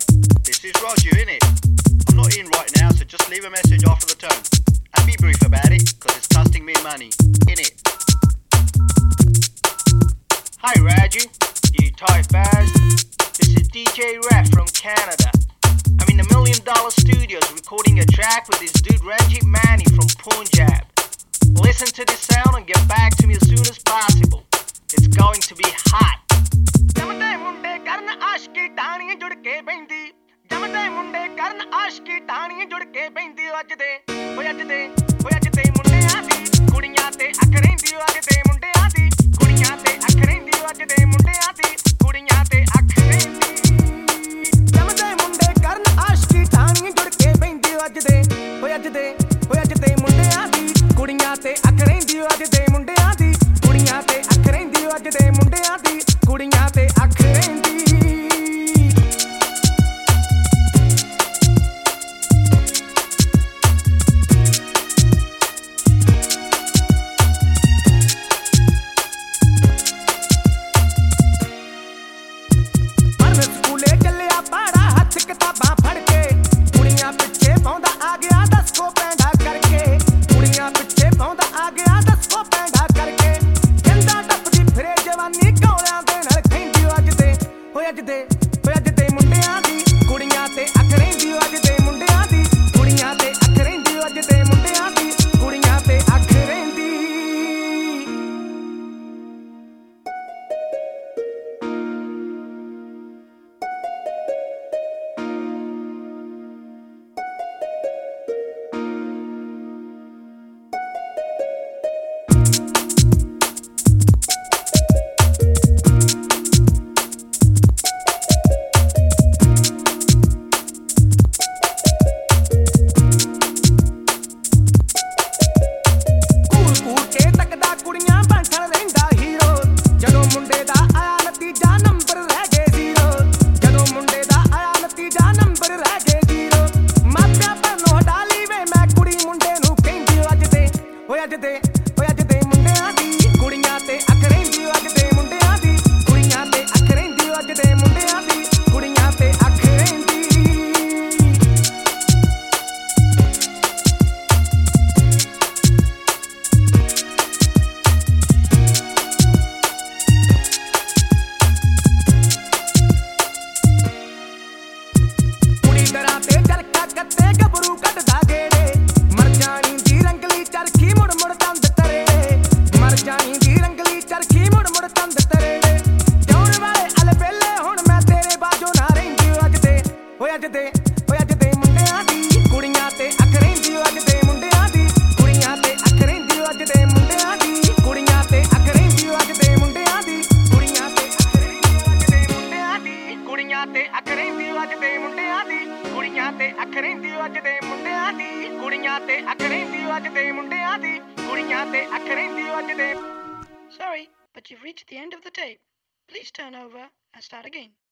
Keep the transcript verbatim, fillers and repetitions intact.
This is Roger, innit? I'm not in right now, so just leave a message after the tone. And be brief about it, cause it's costing me money, innit? Hi Raju, you tight baz. This is D J Ref from Canada. I'm in the Million Dollar Studios recording a track with this dude Ranjit Mani from Punjab. Listen to this sound and get back to me as soon as possible. It's going to be hot. ਜਮਦੇ ਮੁੰਡੇ ਕਰਨ ਆਸ਼ਕੀ ਟਾਣੀਆਂ ਜੁੜ ਕੇ ਬੈਂਦੀ ਜਮਦੇ ਮੁੰਡੇ ਕਰਨ ਆਸ਼ਕੀ ਟਾਣੀਆਂ ਜੁੜ ਕੇ ਬੈਂਦੀ ਅੱਜ ਦੇ ਓਏ ਅੱਜ ਦੇ ਓਏ ਅੱਜ ਦੇ ਮੁੰਡਿਆਂ ਦੀ ਕੁੜੀਆਂ ਤੇ ਅੱਖ ਰਹਿੰਦੀ ਅੱਜ ਦੇ ਮੁੰਡਿਆਂ ਦੀ ਕੁੜੀਆਂ ਤੇ ਅੱਖ ਰਹਿੰਦੀ ਅੱਜ ਦੇ ਮੁੰਡਿਆਂ ਦੀ ਕੁੜੀਆਂ ਤੇ ਅੱਖ ਰਹਿੰਦੀ ਜਮਦੇ ਮੁੰਡੇ ਕਰਨ ਆਸ਼ਕੀ ਟਾਣੀਆਂ ਜੁੜ ਕੇ ਬੈਂਦੀ ਅੱਜ ਦੇ ਓਏ ਅੱਜ ਦੇ ਓਏ ਅੱਜ ਦੇ ਮੁੰਡਿਆਂ ਦੀ ਕੁੜੀਆਂ ਤੇ ਅੱਖ ਰਹਿੰਦੀ ਅੱਜ ਦੇ ਮੁੰਡਿਆਂ ਦੀ ਕੁੜੀਆਂ ਤੇ ਅੱਖ ਰਹਿੰਦੀ ਅੱਜ ਦੇ ਮੁੰਡਿਆਂ ਦੀ ਕੁੜੀਆਂ ਤੇ ਅੱਖ ਰਹਿੰਦੀ ਪਰ ਸਕੂਲੇ ਚੱਲਿਆ ਪਾੜਾ ਹੱਥ ਕਿਤਾਬਾਂ ਫੜ ਕੇ ਕੁੜੀਆਂ ਪਿੱਛੇ ਪਾਉਂਦਾ ਆ ਗਿਆ ਦਸਕੋ ਪੈਂਡਾ ਕਰਕੇ ਕੁੜੀਆਂ ਪਿੱਛੇ ਪਾਉਂਦਾ ਆ ਗਿਆ ਦਸਕੋ ਪੈਂਡਾ ਕਰਕੇ ਕਹਿੰਦਾ ਟੱਪਦੀ ਫਿਰੇ ਜਵਾਨੀ ਕੌਲਿਆਂ ਦੇ ਨਾਲ ਖੈਂਦੀ ਅੱਜ ਦੇ ਓਏ ਅੱਜ ਦੇ ਓਏ ਅੱਜ ਦੇ ਮੁੰਡਿਆਂ ਦੀ ਕੁੜੀਆਂ ਤੇ ਅੱਖ ਰਹਿੰਦੀ ਅੱਜ ਦੇ ਮੁੰਡਿਆਂ ਦੀ ਕੁੜੀਆਂ ਤੇ ਅੱਖ ਰਹਿੰਦੀ ਅੱਜ ਦੇ ਮੁੰਡਿਆਂ ਦੀ ਕੁੜੀਆਂ ਤੇ ਅੱਖ ਰਹਿੰਦੀ ਕੁੜੀਆਂ ਬੈਠਣ ਰਹਿੰਦਾ ਹੀਰੋ ਜਦੋਂ ਮੁੰਡੇ ਦਾ ਆਇਆ ਨਤੀਜਾ ਨੰਬਰ ਰਹਿ ਗਏ ਜ਼ੀਰੋ ਜਦੋਂ ਮੁੰਡੇ ਦਾ ਆਇਆ ਨਤੀਜਾ ਨੰਬਰ ਰਹਿ ਗਏ ਜ਼ੀਰੋ ਮਾਪਿਆਂ ਪਰਨੋਂ ਹਟਾ ਲਈ ਵੇ ਮੈਂ ਕੁੜੀ ਮੁੰਡੇ ਨੂੰ ਕਹਿੰਦੀ ਅੱਜ ਦੇ ਓਏ ਅੱਜ ਦੇ ਓਏ ਅੱਜ ਦੇ ਮੁੰਡਿਆਂ ਦੀ ਕੁੜੀਆਂ ਤੇ ਅੱਖ ਰਹਿੰਦੀ ਅੱਜ ਦੇ ਮੁੰਡਿਆਂ ਦੀ ਕੁੜੀਆਂ ਤੇ ਅੱਖ ਰਹਿੰਦੀ ਅੱਜ ਦੇ ਮੁੰਡਿਆਂ ਦੀ ਕੁੜੀਆਂ ਤੇ ਅੱਖ ਰਹਿੰਦੀ ਦਰਾਂ ਤੇ ਚਰਖਾ ਕੱਤੇ ਗੱਭਰੂ ਕੱਢਦਾ ਗੇੜੇ ਮਰ ਜਾਣੀ ਦੀ ਰੰਗਲੀ ਚਰਖੀ ਮੁੜ ਮੁੜ ਤੰਦ ਤਰੇ ਮਰ ਜਾਣੀ ਦੀ ਰੰਗਲੀ ਚਰਖੀ ਮੁੜ ਮੁੜ ਤੰਦ ਤਰੇ ਜਾਉਣ ਵਾਲੇ ਅਲਬੇਲੇ ਹੁਣ ਮੈਂ ਤੇਰੇ ਬਾਝੋਂ ਨਾ ਰਹਿੰਦੀ ਅੱਜ ਦੇ ਓਏ ਅੱਜ ਦੇ ਓਏ ਅੱਜ ਦੇ ਮੁੰਡਿਆਂ ਦੀ ਕੁੜੀਆਂ ਤੇ ਅੱਖ ਰਹਿੰਦੀ ਅੱਜ ਦੇ ਮੁੰਡਿਆਂ ਦੀ ਕੁੜੀਆਂ ਤੇ ਅੱਖ ਰਹਿੰਦੀ ਅੱਜ ਦੇ ਮੁੰਡਿਆਂ ਦੀ ਕੁੜੀਆਂ ਤੇ ਅੱਖ ਰਹਿੰਦੀ ਅੱਜ ਦੇ ਮੁੰਡਿਆਂ ਦੀ ਕੁੜੀਆਂ ਤੇ ਅੱਖ ਰਹਿੰਦੀ ਅੱਜ ਦੇ ਮੁੰਡਿਆਂ ਦੀ ਕੁੜੀਆਂ ਤੇ ਅੱਖ ਰਹਿੰਦੀ ਅੱਜ ਦੇ ਮੁੰਡਿਆਂ ਦੀ ਕੁੜੀਆਂ ਤੇ ਅੱਖ ਰਹਿੰਦੀ ਅੱਜ ਦੇ ਮੁੰਡਿਆਂ ਦੀ ਕੁੜੀਆਂ ਤੇ ਅੱਖ ਰਹਿੰਦੀ ਅੱਜ ਦੇ ਮੁੰਡਿਆਂ ਦੀ ਕੁੜੀਆਂ ਤੇ ਅੱਖ ਰਹਿੰਦੀ ਅੱਜ ਦੇ Sorry, but you've reached the end of the tape. Please turn over and start again.